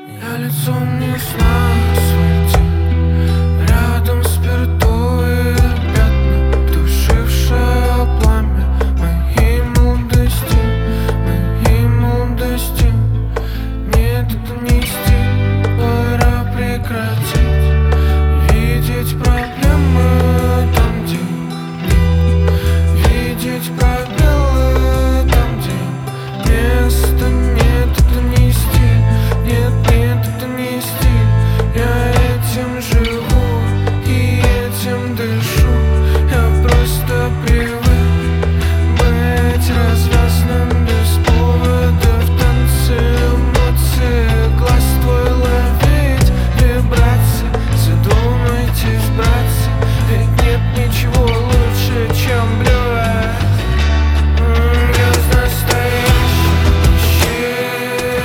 Я лицом не знаю свой день. Рядом спиртовые пятна, тушившее пламя моей молодости, моей молодости. Нет, это не стиль, пора прекратить видеть проблемы там, где нет, видеть пробелы там, где места нет. Это не стиль, нет, нет, это не стиль. Я этим живу и этим дышу. Я просто привык быть развязным без повода в танце эмоции. Глаз твой ловить вибрации, задумайтесь, братцы, ведь нет ничего лучше, чем блюз. Блюз настоящий щит.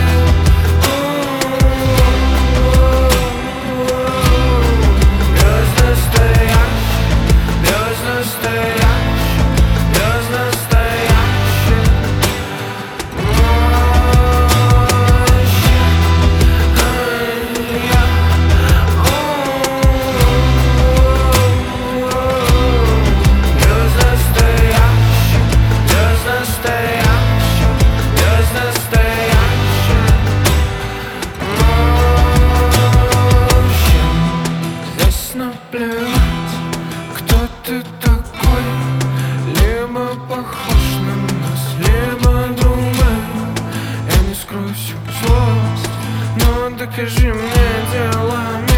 Блюз настоящий, блюз настоящий, блюз настоящий. Блюз настоящий, блюз настоящий, блюз настоящий. Здесь наплевать, кто ты такой. Либо похож на нас, либо другой. Я не скрою всю злость, но докажи мне делами.